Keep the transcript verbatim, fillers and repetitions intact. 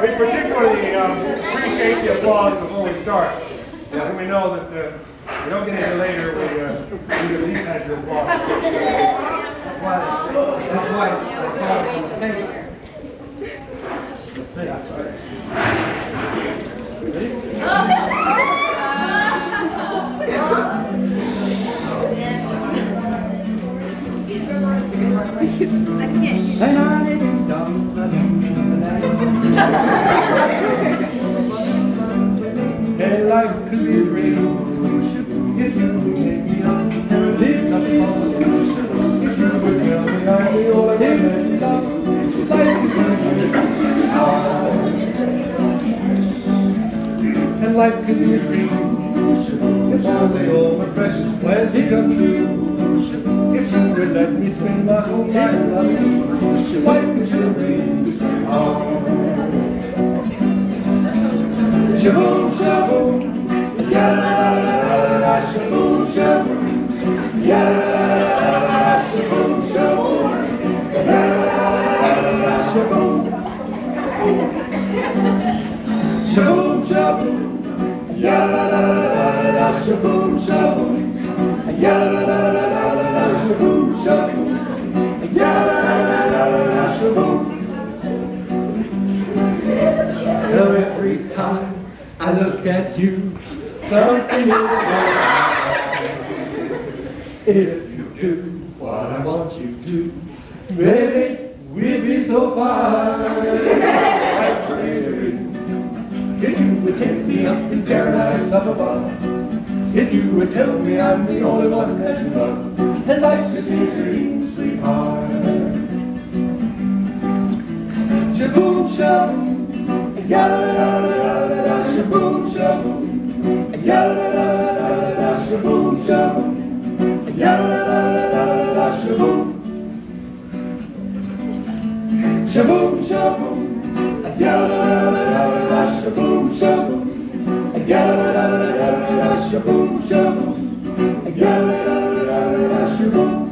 we particularly um, appreciate the applause before we start. Yeah, we know that uh, we don't get any later, we, uh, we at least had your applause. That's why, that's why I call it a mistake. Mistake, sorry. Ready? Hey, life could be a real solution if you would take me up and release up upon the solution. If you would tell me I'm the only one that you love, life could be a dream. And life could be a dream if only all my precious plans did come true. If you would let me spend my whole life loving you, life could be a dream. Shaboom, shaboom, ya-da-da-da-da-da, shaboom, shaboom, ya-da-da-da-da-da, shaboom, shaboom, ya-da-da-da-da-da, shaboom, shaboom, shaboom, ya-da-da-da-da-da, shaboom, shaboom, ya-da-da-da-da-da, shaboom, shaboom, ya-da-da-da-da-da, shaboom. Every time I look at you, something in the world. If you do what I want you to, baby, we'll be so fine. If you would take me up in paradise up above, if you would tell me I'm the only one that you love, and life should be a dream, sweetheart. Shaboom, shaboom, ya-da-da-da-da-da, shaboom, shaboom, ya-da-da-da-da-da, shaboom, shaboom, ya-da-da-da-da-da, shaboom, shaboom, shaboom, ya-da-da-da-da-da, shaboom, shaboom, ya-da-da-da-da-da, shaboom, shaboom, ya-da-da-da-da-da, shaboom.